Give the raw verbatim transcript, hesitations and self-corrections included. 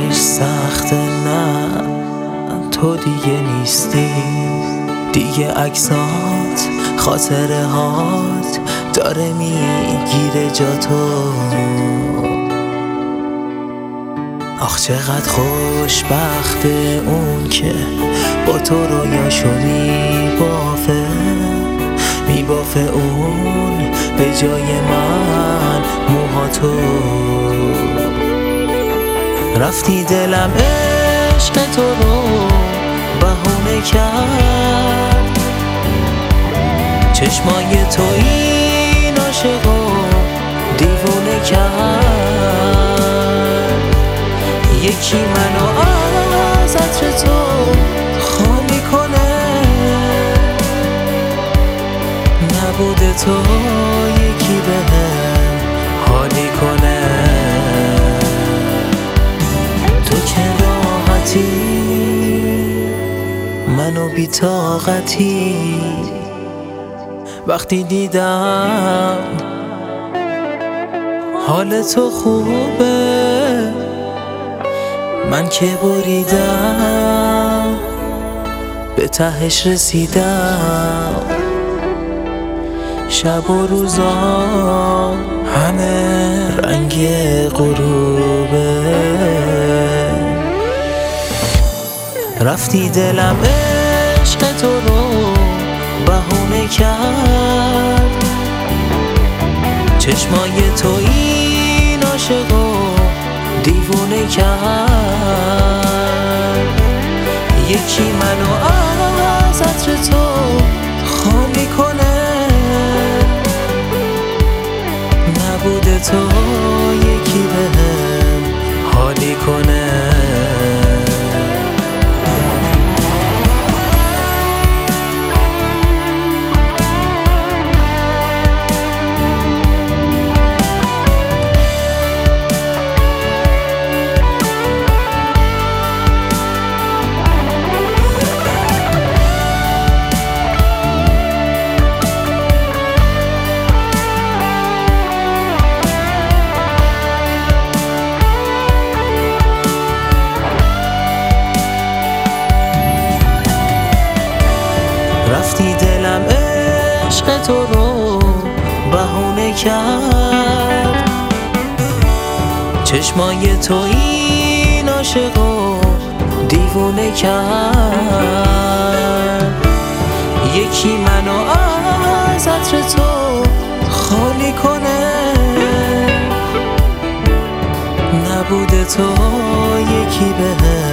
سخته نه تو دیگه نیستی، دیگه عکسات خاطره هات داره میگیره جا تو. آخ چقدر خوشبخته اون که با تو رویاشو میبافه، میبافه اون به جای من موهاتو. رفتی دلم عشق تو رو بهونه کرد، چشمای تو این عاشقو دیوونه کرد. یکی منو از عطر تو خالی کنه، نبوده تو یکی بهم حالی کنه. تو که راحتی منو بی طاقتی، وقتی دیدم حال تو خوبه من که بریدم به تهش رسیدم. شب و روزا همه رنگ غروبه. رفتی دلم عشق تو رو بهونه کرد، چشمای تو این عاشقو دیوونه کرد. یکی منو از عطر تو خالی کنه، نبوده تو یکی بهم حالی کنه. رفتی دلم عشق تو رو بهونه کرد، چشمای تو این عاشقو دیوونه کرد. یکی منو از عطر تو خالی کنه، نبوده تو یکی بهم